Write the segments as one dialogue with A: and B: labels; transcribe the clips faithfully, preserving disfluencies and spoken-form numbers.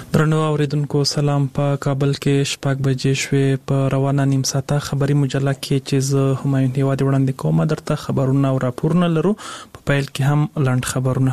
A: درنو اوریدونکو سلام. په کابل کې شپږ بجې شوې. په روانه نیم ساعته خبري مجله کې چې زه همایون هیواد وړاندې کوم درته خبرونه او راپورونه لرو. په پیل کې هم لاند خبرونه.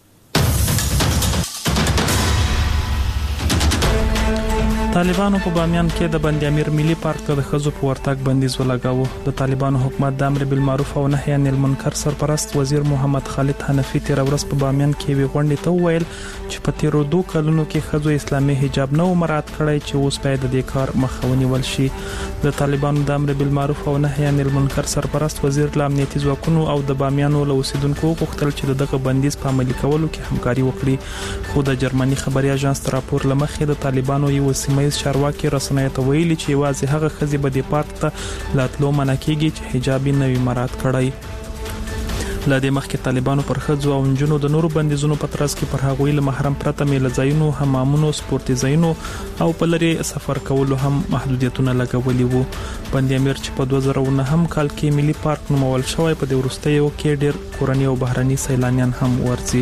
A: طالبانو په بامیان کې د بند امیر ملي پارک ته د ښځو په ورتګ بندیز ولګاوه. د طالبانو حکومت د امر بالمعروف او نهي عن المنکر سرپرست وزیر محمد خالد حنفي تیر ورځ په بامیان کې وی غونډې ته وویل چې په تیرو دوه کلونو کې ښځو اسلامي حجاب نه مراعات کړی چې اوس باید د دې کار مخه ونیول شي. د طالبانو د امر بالمعروف او نهي عن المنکر سرپرست وزیر له امنیتي ځواکونو او د بامیانو له اوسیدونکو غوښتل چې دغه بندیز په عملي کولو کې همکاري وکړي. خو د جرمني خبري اژانس راپور لمخې د طالبانو یو سیمه چارواکي رسنیو ته ویلي چې یوازې هغه ښځې به د پارک ته لاتلو منع کیږي چې حجاب یې نه وي مراعات کړی. له دې مخکې طالبانو پر ښځو او نجونو د نورو بندیزونو په ترڅ کې پر هغوی له محرم پرته میله ځایونو، حمامونو، سپورتي ځایونو او په لري سفر کولو هم محدودیتونه لګولي وو. بند امیر چې په دوه زره او نهم کال کې ملي پارک نومول شوی، په دې وروستیو کې ډېر کورني او بهرني سیلانیان هم ورځي.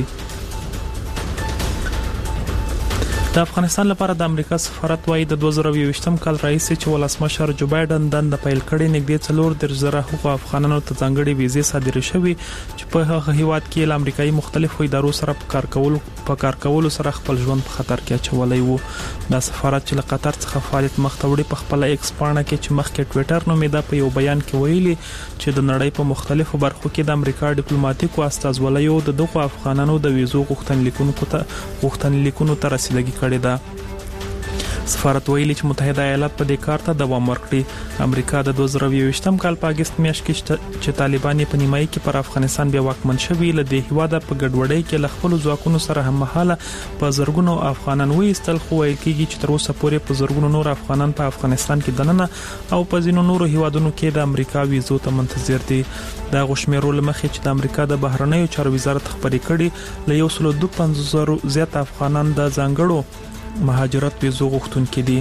A: د افغانستان لپاره د امریکا سفارت وايي د دوه زره او یوویشتم کال رئیس چې ولسمشر جو بایدن دند پیل کړي نږدې څلور درې زره حقوق افغانانو ته ځانګړي ویزې صادرې شوې چې په هغه هیواد کې له امریکایي مختلفو ادارو سره په کار کولو په کار کولو سره خپل ژوند په خطر کې اچولی وو. د سفارت چې له قطر څخه فعالیت مخ ته وړي په خپل ایکس پاڼه کې چې مخکې ټوئیټر نومیده په یو بیان کې ویلي چې د نړۍ په مختلفو برخو کې د امریکا ډیپلوماټیکو استازولیو د دغو افغانانو د ویزو غوښتنلیکونو ته غوښتنلیکونو ته رسیدګي کړې ده. سفارت ویلي چې متحده ایالات په دې کار ته دوام ورکړي. امریکا د دوه زره او یوویشتم کال په اگست میاشت کې چې طالبان په نیمایي کې پر افغانستان بیا واکمن شوي، له دې هیواده په ګډوډۍ کې له خپل ځواکونو سره هم مهاله په زرګونو افغانان وایستل. خو ویل کېږي چې تر اوسه پورې په زرګونو نور افغانان په افغانستان کې دننه او په ځینو نورو هیوادونو کې د امریکا ویزو ته منتظر دي. دا غشمیرو لمخې چې د امریکا د بهرنیو چارو وزارت خبرې کړي، له یو سل او دوه پنځوس زره زیات افغانان د ځانګړو مهاجرت ویزو غوښتونکي دي.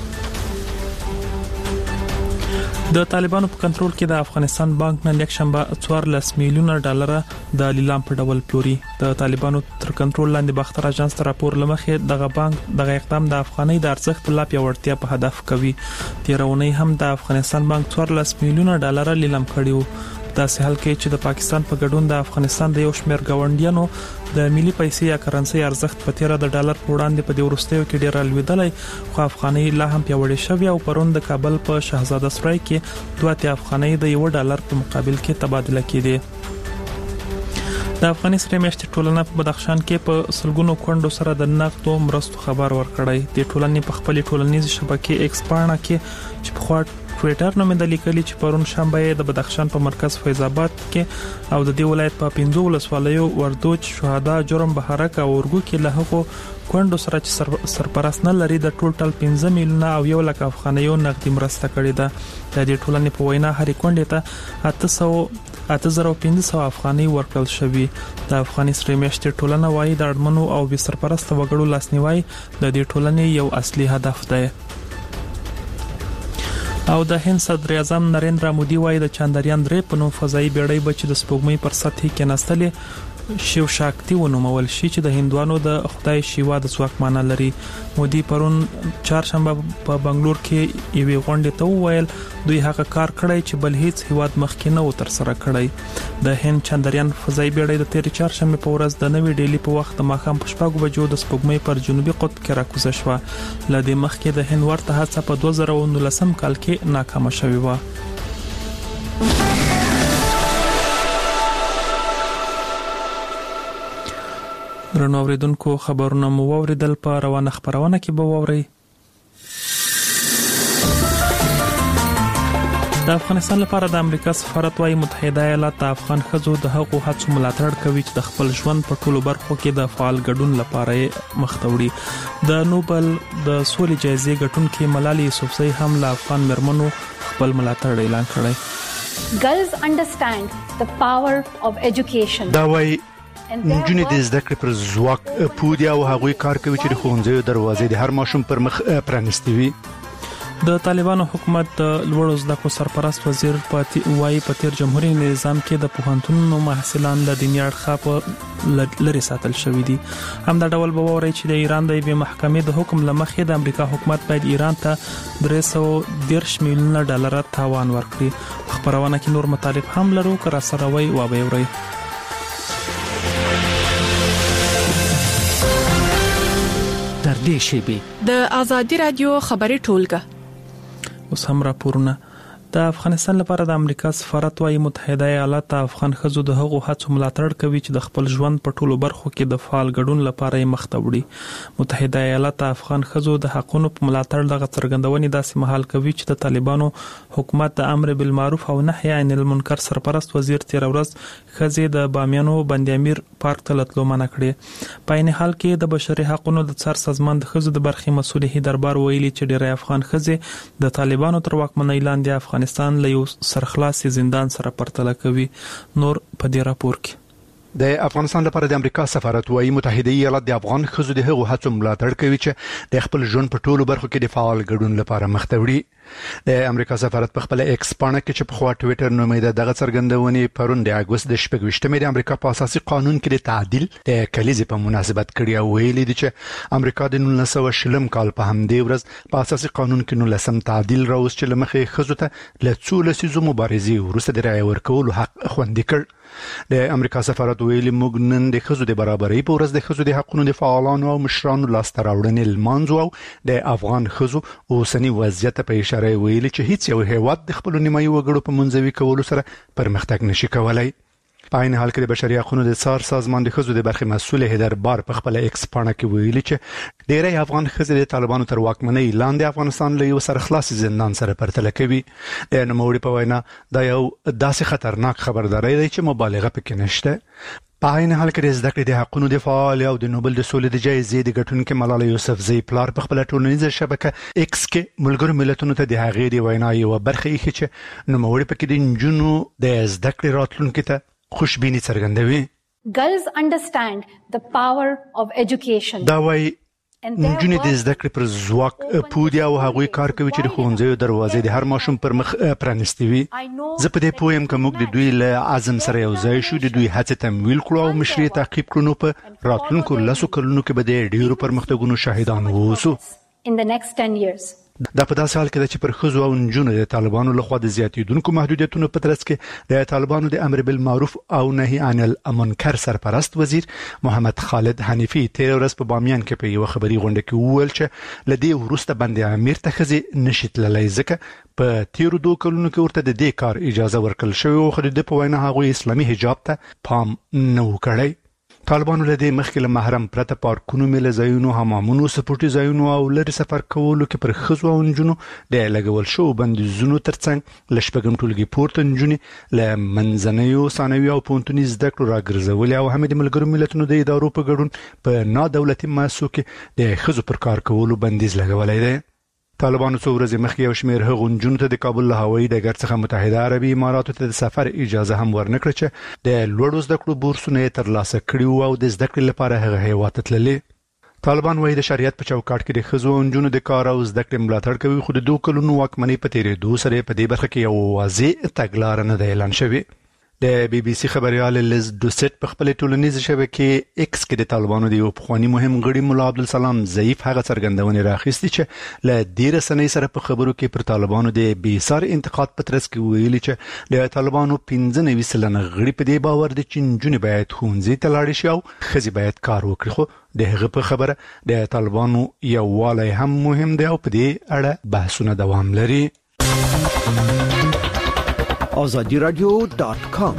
A: د طالبانو په کنټرول کې د افغانستان بانک نن یکشنبه څوارلس میلیونه ډالر د لیلام په ډول پلوري. د طالبانو تر کنټرول لاندې باختر اژانس راپور لمخې دغه بانک دغه اقدام د افغانۍ د ارزښت لا پیاوړتیا په هدف کوي. تیرونی هم د افغانستان بانک څوارلس میلیونه ډالر لیلام کړي وو. داسې حال کې چې د پاکستان په ګډون د افغانستان د یو شمېر ګاونډیانو د ملي پیسې یا کرنسي ارزښت په تیره د ډالر په وړاندې په دې وروستیو کې ډیر لویدلی، خو افغانۍ لا هم پیاوړې شوې او پرون د کابل په شهزاده سرای کې دوه اتیا افغانۍ د یو ډالر په مقابل کې تبادله کېدې. د افغاني سره میاشتې ټولنه په بدخشان کې په سلګونو کونډو سره د نقدو مرستو خبر ورکړی. د ټولنې په خپل ټولنیز شبکې ایکس پاڼه کې چې په خوا ټوئیټر نومېده لیکلي چې پرون شنبه د بدخشان په مرکز فیض آباد کې او د دې ولایت په پنځو ولسوالیو وردوج، شهدا، جرم، بهارک او اورګو کې له هغو کونډو سره چې سر سرپرست نه لري د ټوټل پنځه میلیونه او یو لک افغانیو نقدي مرسته کړې ده. د دې ټولنې په وینا هرې کونډې ته اته سوه اته زره پنځه سوه افغانۍ ورکړل شوي. د افغاني سره میاشتې ټولنه وايي د اړمنو او بې سرپرست وګړو لاسنیوي د دې ټولنې یو اصلي هدف دی. او د هند صدر اعظم نریندرا مودي وايي د چاندریان درې په نوم فضایي بیړۍ به چې د سپوږمۍ پر سطح کې نستلې شیو شاکتی ونومول شي چې د هندوانو د خدای شیوا د ځواک معنی لري. مودي پرون چهارشنبه په بنگلور کې یوې غونډې ته وویل دوی هغه کار کړی چې بل هیڅ هیواد مخکې نه و تر سره کړی. د هند چاندریان فضایي بیړۍ د تیر چهارشنبه په ورځ د نوې ډیلی په وخت د ماښام په شپږو بجو د سپوږمۍ پر جنوبي قطب کې راکوزه شوه. له دې مخکې د هند ورته هڅه په دوه زره او نولسم کال کې ناکامه شوې وه. درنو اوریدونکو خبرونه مو واوریدل. په روانه خبرونه کې به واورئ د افغانستان لپاره د امریکا سفارت وايي متحده ایالات د افغان ښځو د حقوقو هڅو ملاتړ کوي چې د خپل ژوند په ټولو برخو کې د فعال ګډون لپاره مخ ته وړي. د نوبل د سولې جایزې ګټونکې ملالۍ یوسفزۍ هم له افغان مرمنو خپل ملاتړ اعلان کړی.
B: Girls understand the power of education.
C: دا وايي نجونې د زده کړې پر ځواک پوه دي او هغوی کار کوي چې د ښوونځیو دروازې د هر ماشوم پر مخ پرانیستې وي.
A: د طالبانو حکومت د لوړو زده کړو سرپرست وزیر پاتې وایي په تیر جمهوریت نظام کې د پوهنتونونو محصلان د دیني اړخ په لری ساتل شوې دي. هم دا ډول به ووري چې د ایران د یوې محکمې د حکم لمخې د امریکا حکومت باید ایران ته درې سوه دېرش میلیونه ډالر تاوان ورکړي. خبرونه کې نور مطالب هم لرو که را سره وي و به ووري.
D: در دې شیبې
E: د آزادي رادیو خبري ټولګه
A: اوس هم راپورونه. د افغانستان لپاره د امریکا سفارت وايي متحده ایالات افغان ښځو د هغو هڅو ملاتړ کوي چې د خپل ژوند په ټولو برخو کې د فعال ګډون لپاره یې مخ ته وړي. متحده ایالات افغان ښځو د حقونو په ملاتړ دغه څرګندونې داسې مهال کوي چې د طالبانو حکومت د امر بالمعروف او نهي عن المنکر سرپرست وزیر تیر ورځ ښځې د بامیانو بند امیر پارک ته لتلو منع کړې. په عین حال کې د بشري حقوقو د څار سازمان د ښځو د برخې مسؤل هیدربار ویلي چې ډېری افغان ښځې د طالبانو تر واکمنۍ لاندې افغانستان له یو سرخلاصي زندان سره پرتله کوي. نور په دې راپور کې
C: د افغانستان لپاره د امریکا سفارت وايي متحده ایالات د افغان ښځو د هغو هڅو ملاتړ کوي چې د خپل ژوند په ټولو برخو کې د فعال ګډون لپاره مخ ته وړي. د امریکا سفارت په خپل ایکس پاڼه کې چې په خوا ټوئیټر نومې دغه څرګندونې پرون د اگست د شپږ ویشتمې د امریکا په اساسي قانون کې د تعدیل د کلیزې په مناسبت کړی او ویلي دي چې امریکا د نولس سوه شلم کال په همدې ورځ په اساسي قانون کې نولسم تعدیل راوست چې لمخې ښځو ته له څو لسیزو مبارزې وروسته د رایې ورکولو حق خوندي کړ. د امریکا سفارت ویلي موږ نن د ښځو د برابرۍ په ورځ د ښځو د حقوقو د فعالانو او مشرانو لاسته راوړنې لمانځو او د افغان ښځو اوسنی وضعیت په اشاره ویلي چې هیڅ یو هیواد د خپل نیمایي وګړو په منځوي کولو سره پرمختګ نشي کولای. په عین حال کې د بشري حقوقو د څار سازمان د ښځو د برخې مسؤل هیدربار په خپل ایکس پاڼه کې ویلي چې ډېری افغان ښځې د طالبانو تر واکمنۍ لاندې افغانستان له یو سرخلاصي زندان سره پرتله کوي. د نوموړي په وینا دا یو داسې خطرناک خبرداری دی چې مبالغه پکې نشته. په عین حال کې د زده کړې د حقوقو د فعال او د نوبل د سولې د جایزې د ګټونکي ملاله یوسفزۍ پلار په خپل ټولنیزه شبکه ایکس کې ملګرو ملتونو ته د هغې د وینا یو برخه یې چې نوموړي پکې د نجونو د زده کړې راتلونکي ته خوشبینی څرګندوي.
B: Girls understand the power of education.
C: دا وایي نجونې د زده کړې پر ځواک پوه او هغوی کار کوي چې د ښوونځیو دروازې د هر ماشوم پر مخ پرانیستې وي. زه په دې پوه یم که موږ د دوی له عزم سره یو ځای شو، د دوی هڅې تمویل کړو او مشري تعقیب کړو، نو په راتلونکو لسو کلونو کې به د ډېرو پرمختګونو شاهدان واوسو.
B: In the next ten years.
C: دا په داسې حال کې ده چې پر ښځو او نجونو د طالبانو لخوا د زیاتېدونکو محدودیتونو په ترڅ کې د طالبانو د امر بالمعروف او نهي عن المنکر سرپرست وزیر محمد خالد حنیفي تیر ورځ په بامیان کې په یو خبري غونډه کې وویل چې له دې وروسته بند امیر ته ښځې نشي تللی ځکه په تیرو دوه کلونو کې ورته د دې کار اجازه ورکړل شوې او خو د ده په وینا هغوی اسلامي حجاب ته پام نه و کړی. طالبانو له دې مخکې له محرم پرته پارکونو، میله ځایونو، حمامونو، سپورټي ځایونو او لرې سفر کولو کې پر ښځو او نجونو د لګول شوو بندیزونو ترڅنګ له شپږم ټولګي پورته نجونې له منځنیو، ثانوي او پوهنتوني زده کړو راګرځولې او هم د ملګرو ملتونو د ادارو په ګډون په نادولتي مؤسسو کې د ښځو پر کار کولو بندیز لګولی دی. طالبانو څو ورځې مخکې یو شمېر هغو نجونو ته د کابل له هوایي ډګر څخه متحده عربي اماراتو ته د سفر اجازه هم ورنکړه چې د لوړو زده کړو بورسونه یې ترلاسه کړي وو او د زده کړې لپاره هغه هیواد ته تللې. طالبان وايي د شریعت په چوکاټ کې د ښځو او نجونو د کار او زده کړې ملاتړ کوي، خو د دوه کلونو واکمنۍ په تېرېدو سره په دې برخه کې یو واضح تګلاره نه ده اعلان شوې. د بي بي سي خبريال لیز دوسټ په خپل ټولنیزه شبکې ایکس کې د طالبانو د یو پخوانی مهم غړي مولا عبدالسلام ضعیف هغه څرګندونې راخیستي چې له دې رسنۍ سره په خبرو کې پر طالبانو د بې ساري انتقاد په ترڅ کې ویلي چې د طالبانو پنځه نوي سلنه غړي په دې باور دي چې نجونې باید ښوونځي ته لاړې شي او ښځې باید کار وکړي، خو د هغه په خبره د طالبانو یووالی هم مهم دی او په دې اړه بحثونه دوام لري.
D: آزادی رادیو دات کام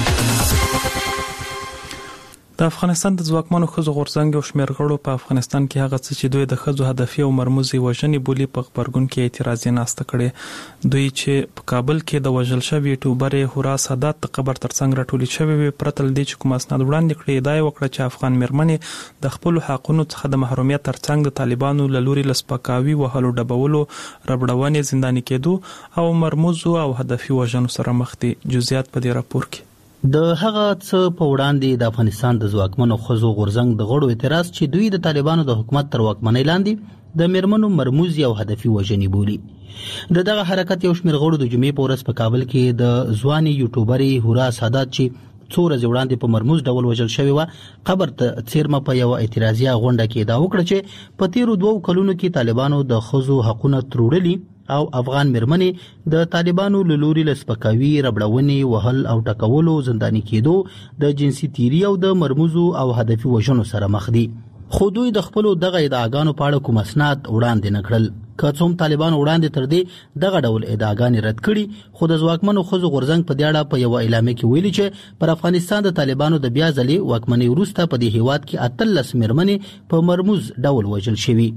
A: د افغانستان د ځواکمنو ښځو غورځنګ او شمېر غړو په افغانستان کې هغه څه چې دوی د ښځو هدفي او مرموزي وژنې بولي په خبرګون کې اعتراضي ناسته کړې. دوی چې په کابل کې د وژل شوي یوټیوبر هورا سادات د قبر ترڅنګ راټولې شوې وي پرته له دې چې کوم اسناد وړاندې کړي، ادعا یې وکړه چې افغان مېرمنې د خپلو حقونو څخه د محرومیت ترڅنګ د طالبانو له لوري له سپکاوي، وهلو، ډبولو، ربړونې، زنداني کېدو او مرموزو او هدفي وژنو سره مخ دي. جزئیات په دې راپور کې.
F: د هغه څه په وړاندې د افغانستان د ځواکمنو ښځو غورځنګ د غړو اعتراض چې دوی د طالبانو د حکومت تر واکمنۍ لاندې د میرمنو مرموز یو هدفي وژنې بولي. د دغه حرکت یو شمېر غړو د جمعې په ورځ په کابل کې د ځوانې یوټیوبرې هورا سادات چې څو ورځې وړاندې په مرموز ډول وژل شوې وه قبر ته څیرمه په یوه اعتراضیه غونډه کې ادعا وکړه چې په تیرو دوو کلونو کې طالبانو د ښځو حقونه تروړلي او افغان میرمنې د طالبانو له لوري له سپکاوي، ربړونې، وهل او ټکولو، زنداني کېدو، د جنسي تیري او د مرموزو او هدفي وژنو سره مخ دي. خو دوی د خپلو دغه ادعاګانو په اړه کوم اسناد وړاندې نه کړل. که څوم طالبانو وړاندې تر دې دغه ډول ادعاګانې رد کړي، خو د ځواکمنو ښځو غورځنګ په دې اړه په یوه اعلامیه کې ویلي چې پر افغانستان د طالبانو د بیا ځلې واکمنۍ وروسته په دې هیواد کې اتلس میرمنې په مرموز ډول وژل شوي.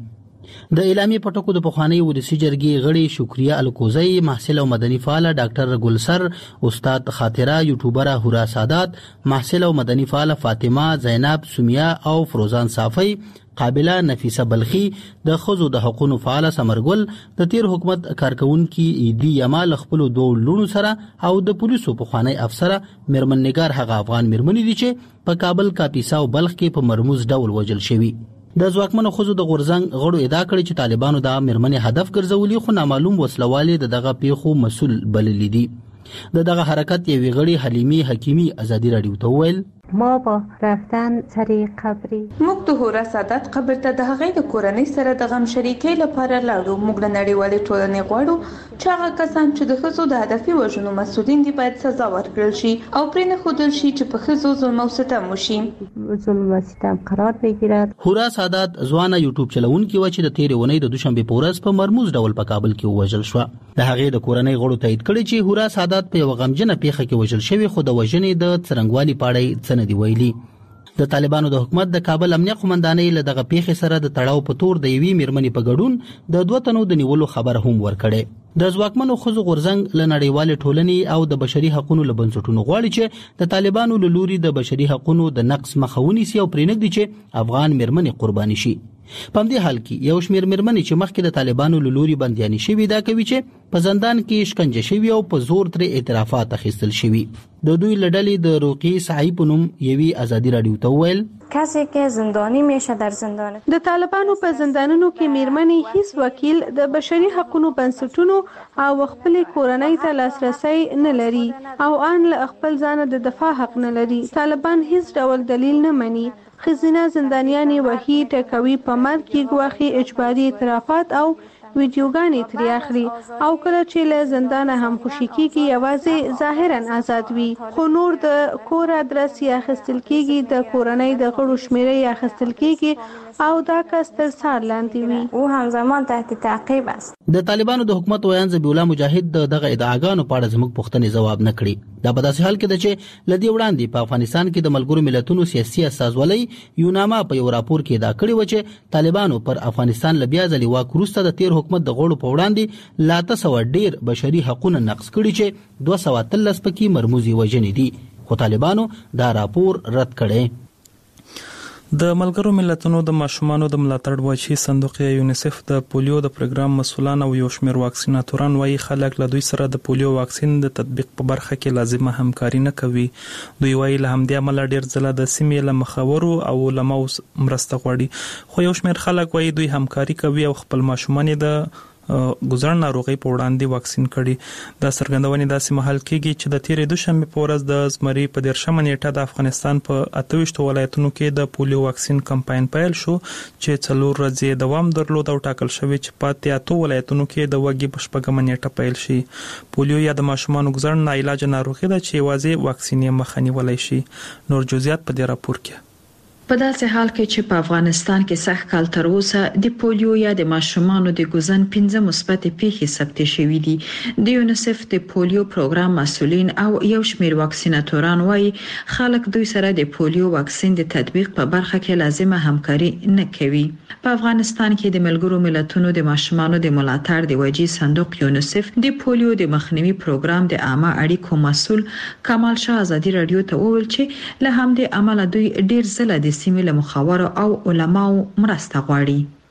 F: د اعلامیې په ټکو د پخواني ولسي جرګې غړي شکریه الکوزی، محصل او مدني فعال ډاکټر ګلسر، استاد خاطره، یوټیوبر هورا سادات، محصل او مدني فعال فاطمه، زینب، سمیه او فروزان صافی، قابله نفیسه بلخی، د ښځو د حقوقو فعال سمرګل، د تیر حکومت کارکونکي ایدی یمال خپل دوه لونو سره او د پولیسو پخوانی افسر میرمن نگار هغه افغان میرمنې دي چې په کابل، کاپیسا او بلخ کې په مرموز ډول وژل شوي. د ځواکمنو ښځو د غورځنګ غړو ادعا کړې چې طالبانو د میرمنې هدف ګرځولي، خو نامعلوم وسلوالې د دغه پیښو مسؤل بللي دي. د دغه حرکت یوې غړي حلیمي حکیمي ازادي راډیو ته وویل
G: ما با رفتن سر قبری
H: موږ د هورا سادات قبر ته د هغې د کورنۍ سره د غم شریکۍ لپاره لاړو. موږ له نړیوالې ټولنې غواړو چې هغه کسان چې د ښځو د هدفي وژنو مسؤلین دي باید سزا ورکړل شي او پرې نه ښودل شي چې په ښځو ظلم او ستم وشي.
G: ظلم او ستم قرار بگیرد.
F: هورا سادات ځوانه یوټیوب چلوونکې وه چې د تېرې اونۍ د دوشنبې په ورځ په مرموز ډول په کابل کې ووژل شوه. د هغې د کورنۍ غړو تایید کړی چې هورا سادات په یوه غمجنه پیښه کې وژل شوې، خو د وژنې د څرنګوالي په اړه څه نه دي ویلي. د طالبانو د حکومت د کابل امنیه قومندانۍ له دغه پیښې سره د تړاو په تور د یوې میرمنې په ګډون د دوه تنو د نیولو خبر هم ورکړی. د ځواکمنو ښځو غورځنګ له نړیوالې ټولنې او د بشري حقوقو له بنسټونو غواړي چې د طالبانو له لوري د بشري حقوقو د نقض مخه ونیسي او پرېنږدي چې افغان میرمنې قرباني شي. په همدې حال کې یو شمېر میرمنې چې مخکې د طالبانو له لوري بندیانې شوي دا کوي چې په زندان کې شکنجه شوي او په زور ترې اعترافات اخیستل شوي. د دوی له ډلې د روقي صحیح په نوم یوې ازادي راډیو ته وویل
I: کسی که زندانی میشه در زندان.
J: د طالبانو په زندانونو کې میرمنې هیڅ وکیل، د بشري حقوقو بنسټونو او خپل کورنۍ ته لاسرسي نه لري او ان له خپل ځان د دفاع حق نه لري. طالبان هیڅ ډول دلیل نه مني. خزینه زندانیانی وحی ټکوي، په مرګ کې ګواښي، اجباري اعترافات او ویډیوګانې ترې اخلي او کله چې له زندانه هم خوشي کېږي یوازې ظاهرا آزاد وي، خو نور د کور ادرس یې اخیستل کېږي، د کورنۍ د غړو شمېره یې اخیستل کېږي او دا کس تر څار لاندې وي.
I: او همزمان تحت تعقیب است.
F: د طالبانو د حکومت ویان ذبیح الله مجاهد د دغه ادعاګانو په اړه زموږ پوښتنې ځواب نه کړي. دا په داسې حال کې ده چې له دې وړاندې په افغانستان کې د ملګرو ملتونو سیاسي استازولۍ یوناما په یو راپور کې ادعا کړې وه چې طالبانو پر افغانستان له بیا ځلې واک وروسته د تیر حکومت د غړو په وړاندې لا اته سوه ډیر بشري حقونه نقض کړي چې دوه سوه اتلس پکې مرموزي وژنې دي، خو طالبانو دا راپور رد کړی.
A: د ملګرو ملتونو د ماشومانو د ملاتړ وچی صندوق یونیسف د پولیو د پروګرام مسولان او یو شمېر واکسیناتوران وايي خلک له دوی سره د پولیو واکسین د تطبیق په برخه کې لازمه همکاري نه کوي. دوی وايي له همدې امله ډیر ځله د سیمې له مخورو او علماو مرسته غواړي، خو یو شمېر خلک وايي دوی همکاري کوي او خپل ماشومان د ګزړ ناروغي په وړاندې واکسین کړي. دا څرګندونې داسې مهال کېږي چې د تیرې دوشنبې په ورځ د زمري په دیرشمه نیټه د افغانستان په اته ویشتو ولایتونو کې د پولیو واکسین کمپاین پیل شو چې څلور ورځې دوام درلود او ټاکل شوی چې پاتې اته ولایتونو کې د وګړي په شپږمه نیټه پیل شي. پولیو یا د ماشومانو ګزړ ناعلاج ناروغي ده چې یوازې واکسین یې مخه نیولی شي. نور جزئیات په دې راپور کې.
K: په داسې حال کې چې په افغانستان کې سخت کال تر اوسه د پولیو یا د ماشومانو د ګوزن پنځه مثبت پیښې ثبت شوې دي. د یونیسف د پولیو پروګرام مسؤلین او یو شمېر واکسیناتوران وايي خلک دوی سره د پولیو واکسین د تطبیق په برخه کې لازمه همکاري نه کوي. په افغانستان کې د ملګرو ملتونو د ماشومانو د ملاتړ د وجې صندوق یونیسف د پولیو د مخنیوي پروګرام د عامه اړیکو مسؤل کمال شاه ازادي راډیو ته وویل چې له همدې عمله دوی ډیر ځله د سیمې له مخاورو او علماو مرسته غواړي.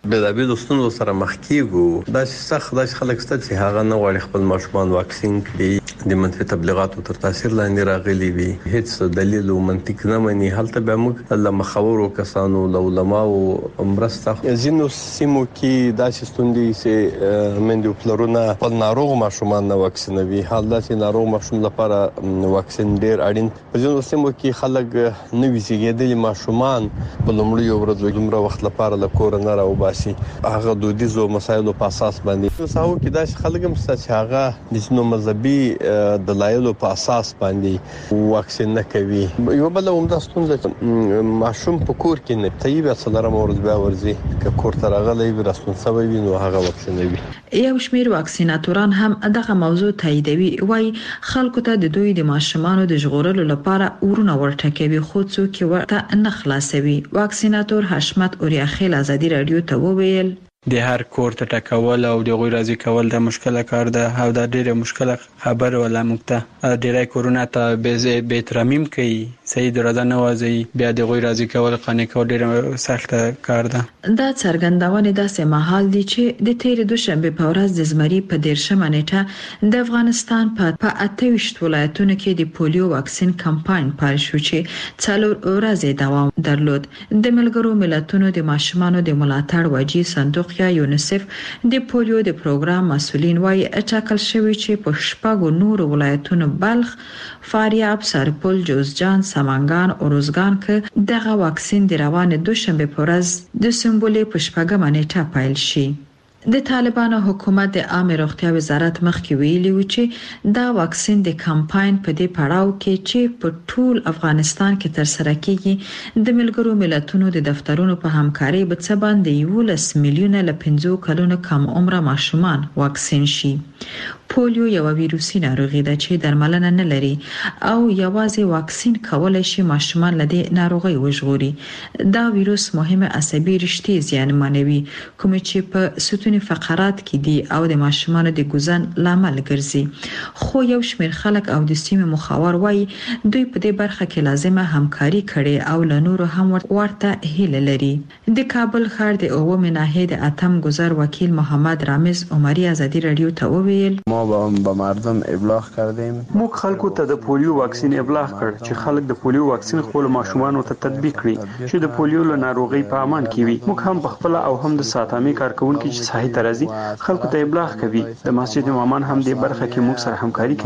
L: د دې دوستونو سره مخ کیږو دا سخت د خلک ست چې هغه نه غواړي خپل ماشومان واکسین کړي د منفي تبلیغاتو تر تاثیر لاندې راغلي وي هیڅ دلیل او منطق نه مني هلته به موږ له مخاورو کسانو له علماو مرسته زینو سیمو کې دا ستوندې چې مندو پلرونه په ناروغ ماشومان نه واکسینوي حالت ناروغ ماشوم لپاره واکسین ډیر اړین په ځینو سیمو کې خلک نوې زیږیدلي ماشومان په لومړي ورځو دومره وخت لپاره له کور نه راوباسي هغه دودیزو مسایلو په اساس باندې ساو کې دا خلک هم چې هغه د سنو مذهبي دلایلو په اساس باندې واکسین نه کوي یو بل هم دا ستونزه ماشوم په کور کې نه طيب اصلره مورز بیا ورزي که کور ته راغلی وي رسول وي نو هغه واکسینوي
K: یو شمیر واکسیناتوران هم دغه موضوع تاییدوي وای خلکو ته د دوی د ماشومانو د ژغورلو لپاره ورونه ورټکوي خو څوک ورته نه خلاصوي واکسیناتور حشمت اوریاخیل ازادي رادیو ته وویل
M: د هر کور ته ټکول او د غوي راضي کول د مشکله کار ده او د ډیره مشکله خبر ولا مکته ډیره کورونا ته به به ترمیم کوي صحیح درته نه وځي بیا د غوي راضي کول قانې کول ډیره سخت کار ده
K: دا څرګندونه د سمحال دي چې د تیر دوشنبه په ورځ د زمري په دیرشمه نیټه د افغانستان په اته ویشت ولایتونو کې د پولیو واکسین کمپاین پیل شو چې څلور ورځې دوام درلود د ملګرو ملتونو د ماشومانو د ملاتړ وجې صندوق یا یونیسف د پولیو د پروګرام مسولین وايي اټاکل شوی چې په شپږو نور ولایتونو بلخ فاریاب سرپل جوزجان سمنګان او روزګان کې دغه واکسین د روانه دوشنبه په ورځ د سمبولې په شپږمه نیټه پیل شي د طالبانو حکومت د عامه روغتیا وزارت مخکې ویلي و چې دا واکسین د کمپاین په دې پړاو کې چې په ټول افغانستان کې تر سره کیږي د ملګرو ملتونو د دفترونو په همکاري به څه باندې یولس میلیونه ل پنځه کلونو کم عمره ماشومان واکسین شي پولیو یو ویروسي ناروغي ده چې درملنه نه لري او یوازې واکسین کولای شي ماشومان له دې ناروغي وژغوري دا ویروس مهمه عصبي رشتې زیانمنوي کوم چې په ستوني فقرات کې دي او د ماشومان د ګوزن لامل ګرځي خو یو شمېر خلک او د سیمې مخاور وایي دوی په دې برخه کې لازمه همکاري کړي او له نورو هم ورته هیله لري د کابل ښار د اومه ناحیه د اتم گذر وکیل محمد رامز عمری ازادي رادیو ته وویل
N: ما به مردم ابلاغ کردیم
O: موږ خلکو ته د پولیو واکسین ابلاغ کړ چې خلک د پولیو واکسین خپل ماشومان ته تطبیق کړي چې د پولیو له ناروغي په امان کې وي موږ هم په خپل او هم د ساتامي کارکونکو چې صحیح ترازی خلکو ته ابلاغ کوي د مسجد امامان هم د برخه کې موږ سره همکاري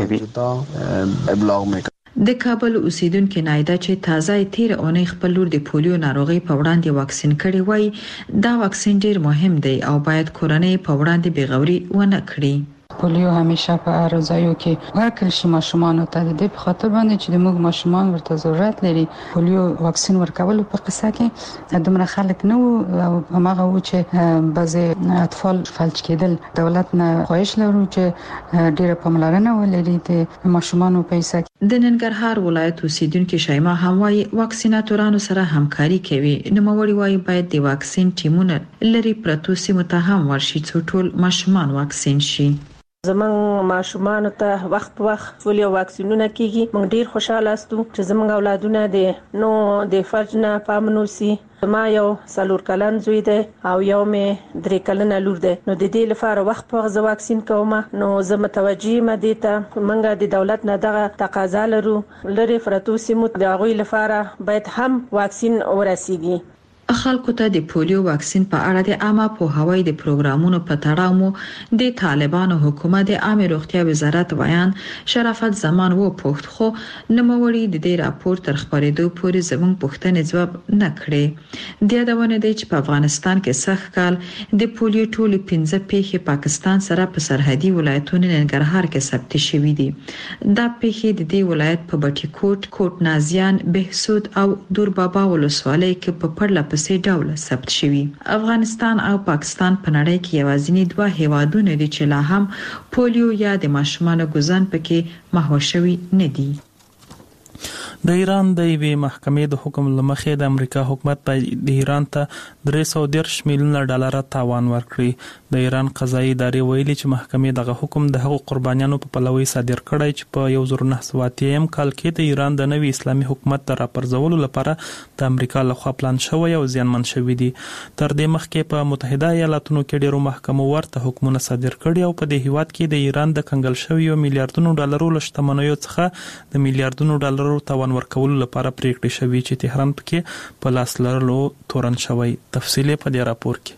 O: کوي
N: ابلاغ میکنه
K: د کابل اوسیدونکو نایده چې تازه تیر اونۍ خپل لور د پولیو ناروغي په وړاندې واکسین کړي وای دا واکسین ډیر مهم دی او باید کورنۍ په وړاندې بغوري ونه کړي
P: پولیو همیشه په هر ځایو کې ورکړل شي ماشومان ته د دې په خاطر باندې چې د موږ ماشومان ورته ضرورت لري پولیو واکسین ورکول په قصه کې دومره خلک نه او هغه و چې بعضي اطفال فلج کېدل دولت نه خواهش لرو چې ډیره پاملرنه ولري د ماشومان په پیسه
K: د ننګرهار ولایت اوسیدونکو شایما هم وايي واکسیناتورانو سره همکاري کوي نو موري وايي باید د واکسین ټیمونه لري پرتو سیمه ته هم ورشي ټول ماشومان واکسین شي
Q: زمونږ ماشومان ته وخت په وخت پولیو واکسینونه کیږي موږ ډیر خوشاله استو چې زمونږ اولادونه د نو د فرج نه پامنوسي ما یو سلور کلن زوی دی او یو مې درې کلنه لور دی نو د دې لپاره وخت په وخت واکسین کوم نو زه متوجي مده ته موږ د دولت نه دغه تقاضا لرو لري فرتو سیمو د غوي لپاره باید هم واکسین ورسیږي
K: خلکو ته د پولیو واکسین په اړه د عامه پوهاوی د پروګرامونو په تړاو مو د طالبانو حکومت د عامه روغتیا وزارت ویان شرافت زمان و پوښت خو نوموړي د دې راپور تر خبرېدو پورې زموږ پوښتنې ځواب نه کړې د یادونه دی چې په افغانستان کې سخت کال د پولیو ټولو پنځه پیښې پاکستان سره په سرحدي ولایتونو ننګرهار کې ثبت شوې دي دا پیښې د دې ولایت په بټي کوټ کوټ نازیان بهسود او دوربابا ولسوالۍ کې په پرله پسې ډول ثبت شوی افغانستان او پاکستان په نړۍ کې یوازینی دوه هیوادونه دي چې لا هم پولیو یا د ماشومانو ګوزن پکې محو شوی نه دي
A: د ایران د یوې محکمې د حکم لمخې د امریکا حکومت په د ایران ته درې سوه دېرش میلیونه ډالر تاوان ورکړي. د ایران قضایي ادارې ویلي چې محکمې دغه حکم د هغو قربانیانو په پلوي صادر کړی چې په یو زر نه سوه اتیا کال کې د ایران د نوي اسلامي حکومت د راپرځولو لپاره د امریکا لخوا پلان شوی او زیانمن شوی دي. تر دې مخکې په متحده ایالاتونو کې ډیرو محکمو ورته حکمونه صادر کړي او په دې هیواد کې د ایران د کنګل شویو میلیارډونو ډالرو له شتمنیو څخه د میلیارډونو ډالرو تاوان ورکولو لپاره پریکړې شوې چې تهران پکې په لاس لرلو تورن شوی. تفصیل په دې راپور کې.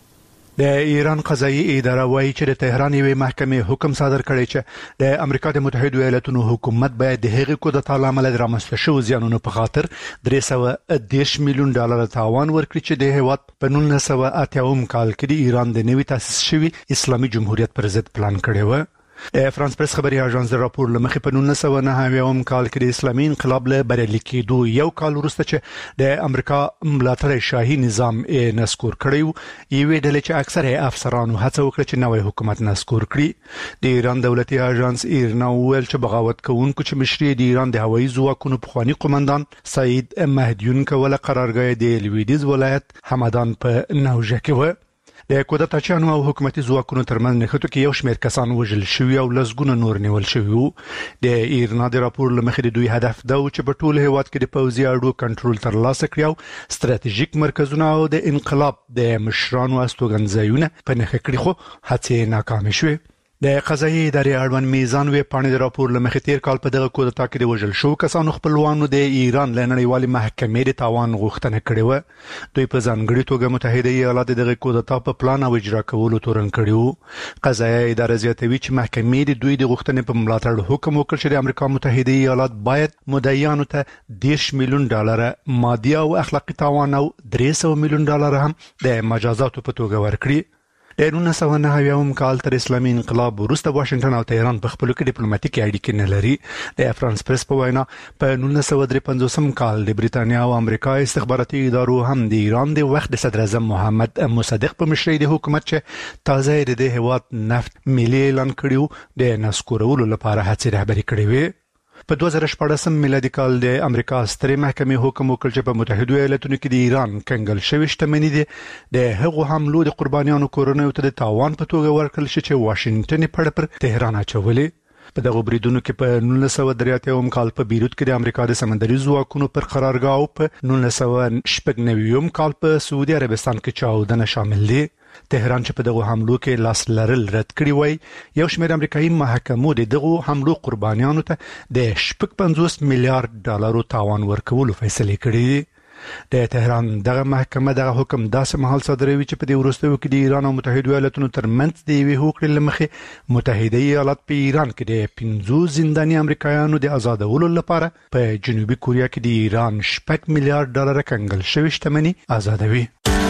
C: د ایران قضایي اداره وايي چې د تهران یوې محکمې حکم صادر کړی چې د امریکا د متحده ایالاتونو حکومت باید د هغې کودتا لامل رامنځته شوو زیانونو په خاطر درې سوه دېرش میلیون ډالر تاوان ورکړي چې د هیواد په نولس سوه اتیا کال کې د ایران د نوي تاسیس شوي اسلامي جمهوریت پر ضد پلان کړی و. د فرانس پریس خبري اژانس د راپور لمخې په نولس سوه نهه اویا کال کې د اسلامي انقلاب له بریالي کېدو یو کال وروسته چې د امریکا ملاتړی شاهي نظام یې نسکور کړی و، یوې ډلې چې اکثره افسرانو هڅه وکړه چې نوی حکومت نسکور کړي. د ایران دولتي اژانس ایرنا وویل چې بغاوت کوونکو چې مشري د ایران د هوایي ځواکونو پخواني قومندان سعید مهدیون کوله قرارګاه د لویدیز ولایت همدان په نوژه کې و. د کودتاچیانو او حکومتي ځواکونو ترمنځ نښتو کې یو شمېر کسان وژل شوي او لسګونه نور نیول شوي وو. د ایرنا د راپور له مخې د دوی هدف دا و چې په ټول هیواد کې د پوځي اډو کنټرول ترلاسه کړي او ستراتیژیک مرکزونه او د انقلاب د مشرانو استوګنځایونه په نښه کړي، خو هڅې ناکامې شوې. د قضایي ادارې اړوند میزان وی پاڼې د راپور له مخې تیر کال په دغه کودتا کې د وژل شوو کسانو خپلوانو د ایران له نړیوالې محکمې د تاوان غوښتنه کړې وه. دوی په ځانګړې توګه متحده ایالات دغه کودتا په پلان او اجرا کولو تورن کړي وو. قضایي اداره زیاتوي چې محکمې د دوی د غوښتنې په ملاتړ حکم وکړ چې د امریکا متحده ایالات باید مدعیانو ته دېرش میلیون ډالر مادي او اخلاقي تاوان او درې سوه میلیون ډالر هم د مجازاتو په توګه ورکړي. د نولس سوه نهه اویا کال تر اسلامي انقلاب وروسته واشنگټن او تهران په خپلو کې ډیپلوماټیکې اړیکې نه لري. د فرانس پریس په وینا په نولس سوه درې پنځوس کال د بریتانیا او امریکا استخباراتي ادارو هم د ایران د وخت د صدر اعظم محمد مصدق په مشرۍ د حکومت چې تازه د دې هیواد نفت ملي اعلان کړی د نسکورولو لپاره هڅې رهبري کړې وې. په دوه زره شپاړسم میلادي کال د امریکا سترې محکمې حکم وکړ چې په متحده ایالاتونو کې د ایران کنګل شوې شتمنۍ دي د هغو حملو د قربانیانو کورنیو ته د تاوان په توګه ورکړل شي چې واشنګټن یې پړه پر تهران اچولې. په دغه بریدونو کې په نولس سوه درې اتیا کال په بیروت کې د امریکا د سمندري ځواکونو پر قرارګاه او په نولس سوه شپږ نوي کال په سعودي عربستان کې چاودنه شامل دي. تهران چې په دغه حملو کې لاس لرل رد کړی وای، یو شمېر امریکایي محکمو د دغه حملو قربانیانو ته د شپږ پنځوس میلیارډ ډالرو تاوان ورکولو فیصله کړې. د تهران دغه محکمه دغه حکم داسې مهال صادروي چې په دې وروستیو کې د ایران او متحده ایالاتونو ترمنځ د یوې هوکړې له مخې متحده ایالات په ایران کې د پنځو زنداني امریکایانو د آزادولو لپاره په جنوبي کوریا کې د ایران شپږ میلیارډ ډالر کنګل شوې شتمنۍ آزادوي.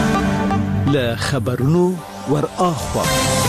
D: له خبرونو ور اخوا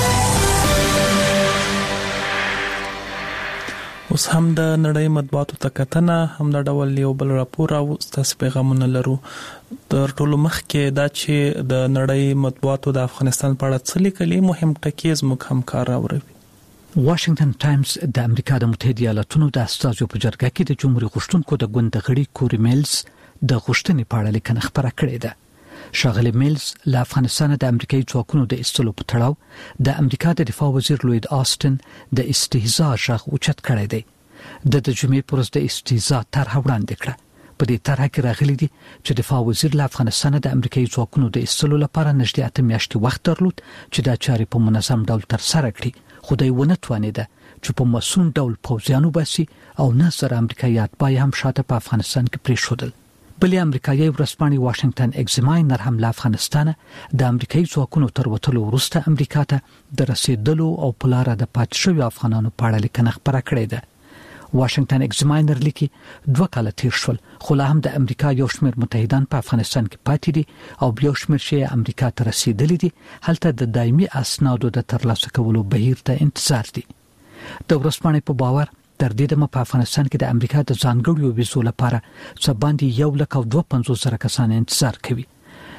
A: اوس هم د نړۍ مطبوعاتو ته کتنه هم د ډول یو بل راپور او ستاسو پیغامونه لرو. تر ټولو مخکې دا چې د نړۍ مطبوعاتو د افغانستان په اړه څه لیکلي مهم ټکي زموږ همکار راوړي.
R: واشنگټن ټایمز د امریکا د متحده ایالاتونو د استازو په جرګه کې د جمهوریت غوښتونکو د ګوند غړي کوري میلز د غوښتنې په اړه لیکنه خبره کړې ده. شاغلی میلز له افغانستان د امریکایي ځواکونو د ایستلو په تړاو د امریکا د دفاع وزیر لوید آستن د استهزاء ژغ اوچت کړی دی. د د جمعې پر ورځ د استهزاء طرحه وړاندې کړه. په دې طرحه کې راغلي دي چې دفاع وزیر له افغانستان د امریکایي ځواکونو د ایستلو لپاره نږدې اته میاشتې وخت درلود چې دا چارې په منظم ډول ترسره کړي، خو دوی ونه توانېده چې په مسؤل ډول پوځیان وباسي او نه سره امریکایي اتباع هم شاته په افغانستان کې پرېښودل. بلې امریکایي ورځپاڼې واشنگټن ایگزاماینر هم له افغانستان د امریکایي ځواکونو تر وتلو وروسته امریکا ته د رسیدلو او په لاره د پاتې شویو افغانانو په اړه لیکنه خپره کړې ده. واشنگټن ایگزاماینر لیکي دوه کاله تیر شول خو لا هم د امریکا یو شمېر متحدان په افغانستان کې پاتې دي او یو شمېر چې امریکا ته رسیدلي دي هلته د دایمي اسنادو د ترلاسه کولو بهیر ته انتظار دي. د ورځپاڼې په باور تر دې دمه په افغانستان کې د امریکا د ځانګړو ویزو لپاره څه باندې یو لک او دوه پنځوس زره کسان انتظار کوي.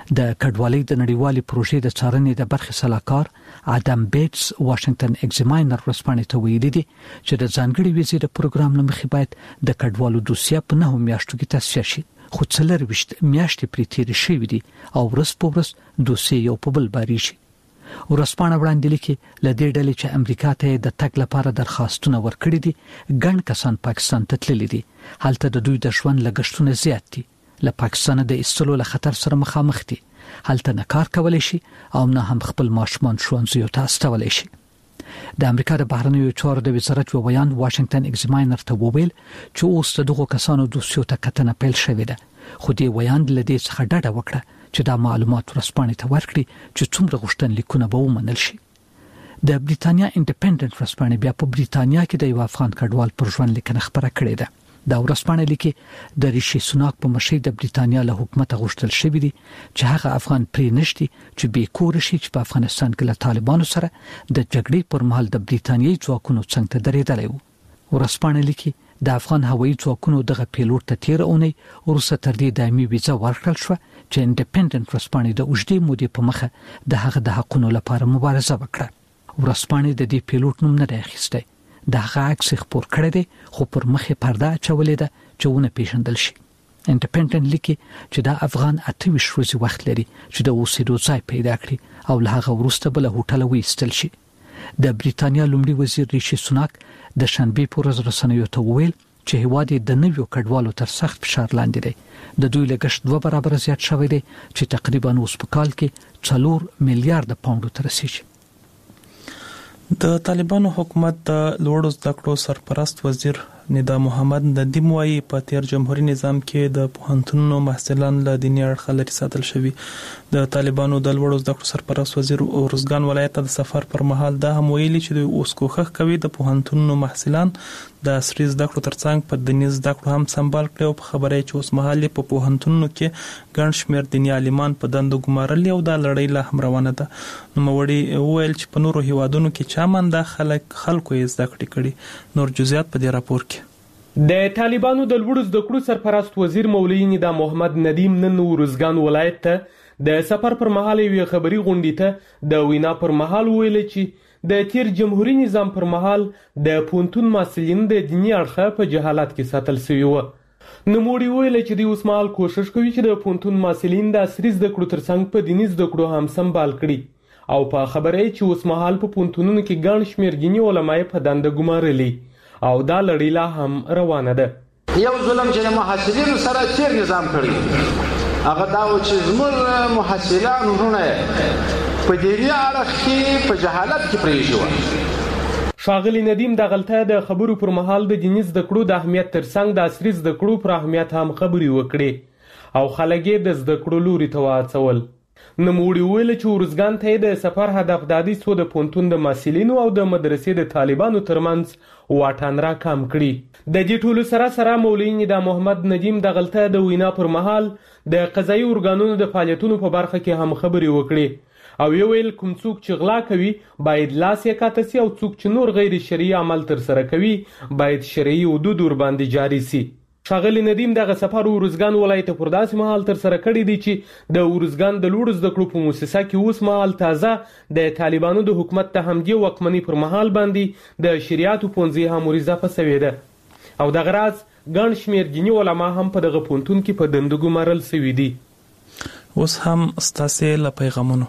R: د کډوالۍ د نړیوالې پروژې د څارنې د برخې سلاکار ادم بیټس واشنگټن ایگزاماینر ورسپانې ته ویلي دي چې د ځانګړي ویزې د پروګرام لمخې باید د کډوالو دوسیه په نه میاشتو کې تصفیه شي، خو څلور وشت میاشتې پرې تیرې شوې دي او ورځ په ورځ دوسیه یو په بل باري شي. ورسپانه وړاندې لیکي ل دې ډلې چې امریکا ته د تګ لپاره درخواستونه ورکړي دي ګڼ کسان پاکستان ته تللي دي. هلته د دوی د ژوند لګښتونه زیات دي، له پاکستان د ایستلو له خطر سره مخامخ دي، هلته نه کار کولای شي او نه هم خپل ماشومان ښوونځیو ته استولی شي. د امریکا د بهرنیو چارو د وزارت یو بیان واشنگټن ایگزاماینر ته وویل چې اوس دغه کسانو دوسیو ته کتنه پیل شوې ده، خو دې بیان له دې څخه ډډه وکړه چې دا معلومات ورسپانې ته ورکړي چې څومره غوښتنلیکونه به ومنل شي. د بریتانیا انډیپندنت ورسپانې بیا په بریتانیا کې د یو افغان کډوال پر ژوند لیکنه خبره کړې ده. دا ورسپانې لیکي د ریشي سوناک په مشرۍ د بریتانیا له حکومت غوښتل شوی دی چې هغه افغان پرې نشي چې به کور شي چې په افغانستان کې له طالبانو سره د جګړې پر مهال د بریتانیایي ځواکونو څنګ ته درېدلی وو. ورسپانې لیکي د افغان هوایي ځواکونو دغه پیلوټ ته تیر اونۍ وروسته تر دې دایمي ویزه ورکړل شو چې انډیپندنت ورسپانې د اوږدې مودې په مخه د هغه د حقونو لپاره مبارزه وکړه. ورسپانې د دې پیلوټ نوم نه دی اخیستی، د هغه عکس خپور کړی دی خو پر مخې پرده اچولې ده چې ونه پیژندل شي. انډیپندنت لیکي چې دا افغان اته ویشت ورځې وخت لري چې د اوسېدو ځای پیدا کړي او له هغه وروسته بل هوټل وایستل شي. د بریتانیا لومړي وزیر ریشي سوناک د شنبې په ورځ رسنیو ته وویل چې هیواد د نویو کډوالو تر سخت فشار لاندې دی. د دوی لګښت دوه برابر زیات شوی دی چې تقریبا اوس په کال کې څلور میلیارډ پاونډ ته رسیږي.
A: د طالبانو حکومت د لوړو زده کړو سرپرست وزیر ندا محمد ندیم وايي په تیر جمهوریت نظام کې د پوهنتونونو محصلان له دیني اړخه لري ساتل شوي. د طالبانو د لوړو زده کړو سرپرست وزیر اورزګان ولایت د سفر پر مهال دا هم ویلي چې د اوس کوښښ کوي د پوهنتونونو محصلان د عصري زده کړو ترڅنګ په دیني زده کړو هم سمبال کړي او په خبره چې اوس مهال په پوهنتونونو کې ګڼ شمېر دیني عالمان په دندو ګمارلي او دا لړۍ لا هم روانه ده. نوموړي وویل چې په نورو هیوادونو کې چا منده خلک خلکو یې زده کړې کړي. نور جزئیات په دې راپور کې.
S: د طالبانو د لوړو زده کړو سرپرست وزیر مولوي ندا محمد ندیم نن ورزګان ولایت ته د سفر پر مهال یو خبري غونډې ته د وینا پر مهال ویل چې د تیر جمهوریت نظام پر مهال د پونتون محصلین د دیني اړخه په جهالت کې ساتل شوی و. نوموړي ویل چې د اوس مهال کوشش کوي چې د پونتون محصلین د عصري زده کړو ترڅنګ په دیني زده کړو هم سمبال کړي او په خبره چې اوس مهال په پونتونونو کې ګڼ شمېر دیني علما په دنده ګمارلي او دا لړۍ لا هم روانه ده.
T: یو ظلم چې محصلینو سره تیر نظام کړی هغه دا و چې زموږ محصلان ورونه په دیني اړخ کې په جهالت کې پرېښي.
S: ښاغلي ندیم د غلطه د خبرو پر مهال د دیني زده کړو د اهمیت ترڅنګ د عصري زده کړو پر اهمیت هم خبرې وکړې او خلک یې د زده کړو لوري ته واڅول. نوموړي ویل چې ورزګان ته د سفر هدف د دې څو د پونتون د محصلینو او د مدرسې د طالبانو ترمنځ واټن را کم کړي. د دې ټولو سره سره مولوي ندا محمد ندیم د غلطه د وینا پر مهال د قضایي ارګانونو د فعالیتونو په برخه کې هم خبرې وکړي او یو ویل کوم څوک چې غلا کوي باید لاس یې کاته سي او څوک چې نور غیر شرعي عمل تر سره کوي باید شرعي حدود ور باندې جاری سي. ښاغلي ندیم دغه سفر ورزګان ولایت پر داسې مهال تر سره کړی دی چې د ورزګان د لوړو زده کړو په مؤسسه کې اوس مهال تازه د طالبانو د حکومت ته همدې واکمنۍ پر مهال باندې د شریعت پوهنځي هم اضافه شوې ده او دغه راز ګڼ شمېر دیني علما هم په دغه پوهنتون کې په دندو ګمارل شوي دي.
A: اوس هم ستاسې له پیغامونو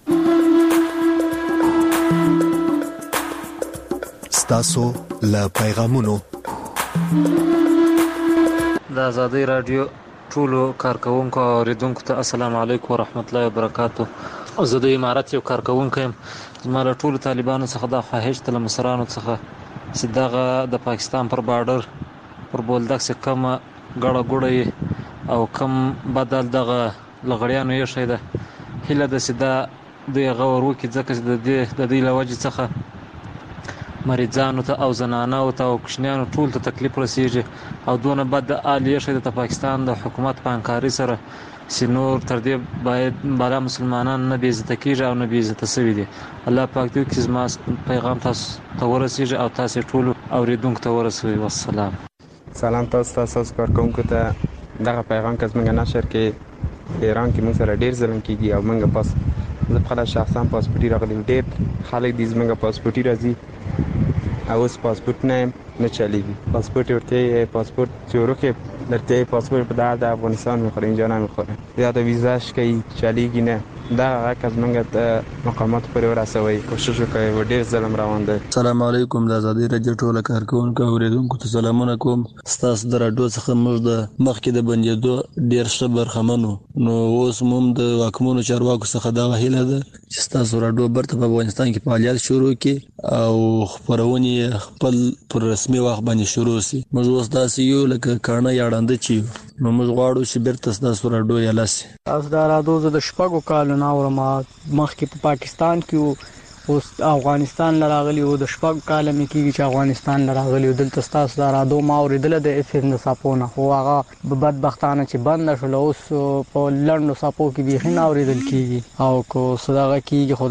U: ستاسو له پیغامونو
V: د آزادۍ رادیو ټولو کارکونکو او اوریدونکو ته السلام علیکم ورحمت الله وبرکاتو. زه د امارات یو کارکونکی یم. زما له ټولو طالبانو څخه دا خواهش ته له مشرانو څخه چې دغه د پاکستان پر بارډر پر بولدک چې کومه ګړه ګوړه او کم بدل دغه لغړیانو یې شي ده هیله ده چې دا دوی غور وکړي ځکه چې د دې د دې له وجې څخه مریضانو ته او زنانو ته او کوچنیانو ټول ته تکلیف رسیږي او دونه بد د عالیه شي د پاکستان د حکومت په همکاري سره چې نور تر دې باید بالا مسلمانان نه بې عزته کېږي او نه بې عزته شوي دي. الله پاک دې وکړي زما پیغام تاسو ته ورسیږي او تاسو ټولو اوریدونکو ته ورسوي. والسلام.
N: سلام تاسو تاسو کارکونکو ته دغه پیغام که زموږ نشر کې
B: ایران کې موږ سره ډیر ظلم کیږي او موږ پاس زه خپل شخصا پاسپورت راغلی ډیر خلک دې زموږ پاسپورت راځي او اوس پاسپورت نه نه چلیږي پاسپورت ورته پاسپورت چورکه درته پاسپورت په د افغانستان میخوره اینجا نمیخوره یا د ویزاش کوي چلیږي نه دا هغه از موږ ته مقامات پر ورسوي کوشش وکړي و ډیر ظلم روان دی.
E: السلام علیکم د ازادي رادیو ټول کارکونکو اوریدونکو ته سلامونه کوم. ستاسو د رادیو څخه موږ د مخکې د بندیدو ډیر ښه برخمنو نو اوس موږ د حکومتونو چارواکو څخه دا ویل ده چې ستاسو رادیو برته په افغانستان کې فعالیت شروع کړي او خبرونه خپل پر رسمي وخت باندې شروع شي. موږ اوس داسې یو لکه کانه یاړاند چی نو موږ غواړو چې بیرته ستاسو رادیو یالاسي.
W: تاسو دا رادیو د شپږو کالو نه اورم مخکې په پاکستان کې اوس افغانستان لراغلی او د شپږ کال مې کېږي چې افغانستان لراغلی او دلته تاسو دا رادیو ما اوریدل د اف ام صاحبونه خو هغه بدبختانه چې بند شول اوس په لړنو صاحبو کې به نه اوریدل کیږي او کو صداغه کیږي